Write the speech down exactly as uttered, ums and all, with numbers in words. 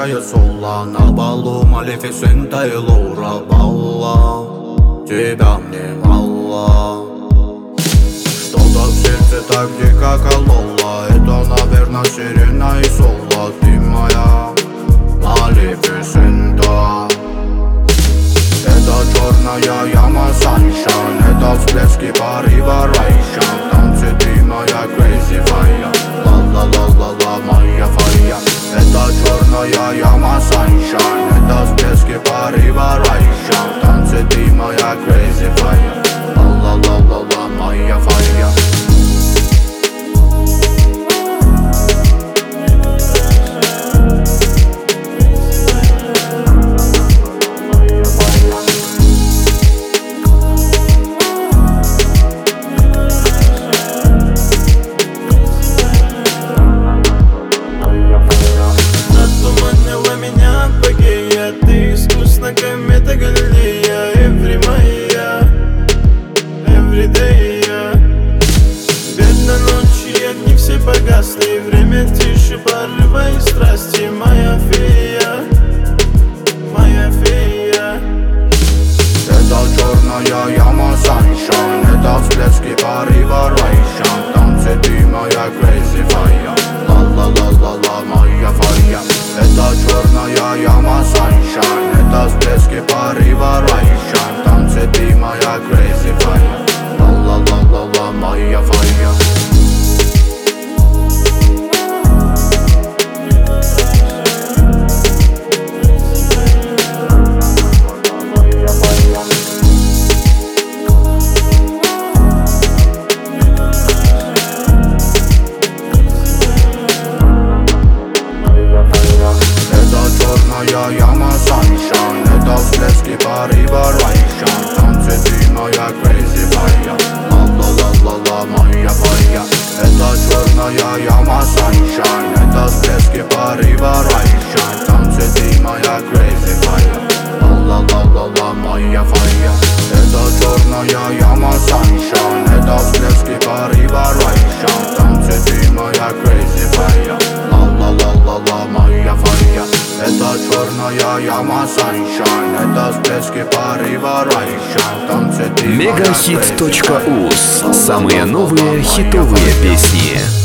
яркое соло на балу Малефисента и Лаура Балла. Тебя мне мало. Что-то в сердце так дико кололо. Это, наверное, сирена и соло. Ты моя Малефисента. Это черная яма Sunshine. Это всплески порыва Райшан. Танцы ты моя crazy fire. Ла-ла-ла-ла-ла, моя фая. Это черная яма Sunshine. Это всплески порыва Райшан. Танцы ты моя crazy fire. Ла-ла-ла-ла-ла, моя фая. Ты искусно, комета Галилея. Every моя, everyday я. Бедно ночи, огни все погасли. Время тише, порыва и страсти. Моя фея, моя фея. Это черная яма Sunshine. Это всплески порыва Райшан. Танцы ты моя crazy fire. Ла-ла-ла-ла-ла, моя фая. Это черная яма Sunshine. Это всплески порыва Райшан. Танцы ты моя crazy fire. Ла-ла-ла-ла-ла, моя фая. Черная яма Sunshine. Это всплески порыва Райшан. Танцы ты моя crazy fire. Ла-ла-ла-ла-ла, моя фая. Это черная яма Sunshine. Это всплески порыва Райшан. Танцы ты моя crazy fire. Ла-ла-ла-ла-ла, моя фая. Это черная яма Sunshine. Это всплески порыва Райшан. Танцы ты моя crazy fire. Ла-ла-ла-ла-ла, моя фая. Это черная яма Sunshine. Это всплески порыва Райшан. Танцы ты моя crazy fire. Мегахит точка уз. Самые новые хитовые песни.